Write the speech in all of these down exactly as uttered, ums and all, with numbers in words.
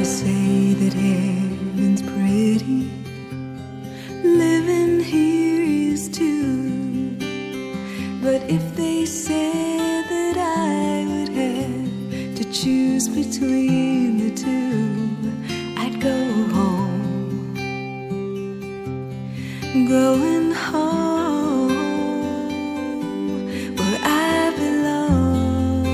They say that heaven's pretty, living here is too. But if they said that I would have to choose between the two, I'd go home, going home where I belong.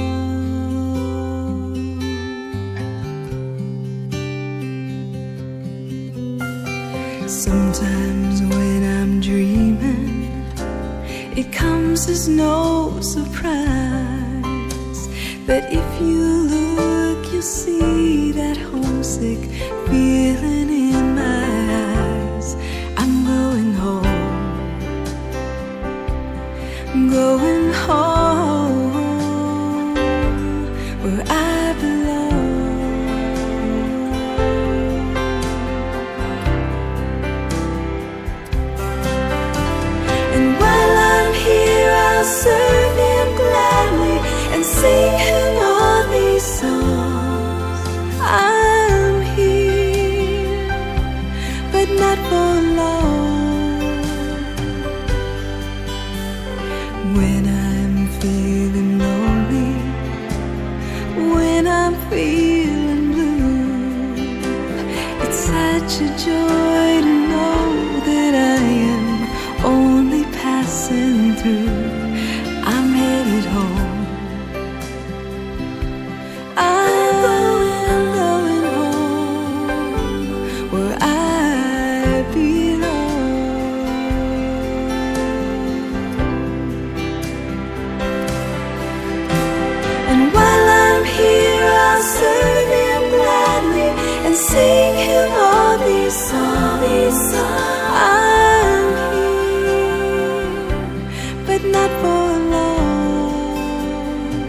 Sometimes when I'm dreaming, it comes as no surprise that if you look, you'll see that homesick feeling in my eyes. I'm going home, going home where I belong. And while I'm here, I'll serve Him gladly and sing Him all these songs. I'm here, but not for long. When I'm feeling lonely, when I'm feeling blue, it's such a joy to know that I am only passing through. I'm headed home, I'm going, going home where I belong. And while I'm here, I'll serve Him gladly and sing Him all these songs. I'm here, but not for long.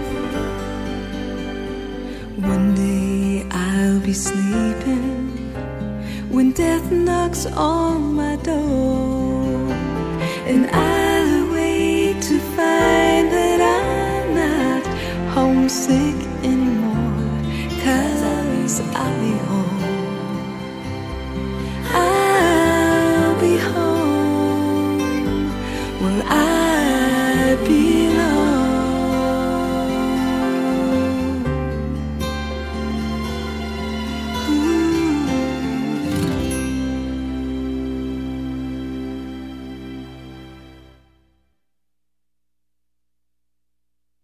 One day I'll be sleeping when death knocks on my door, and I'll awake to find that I'm not homesick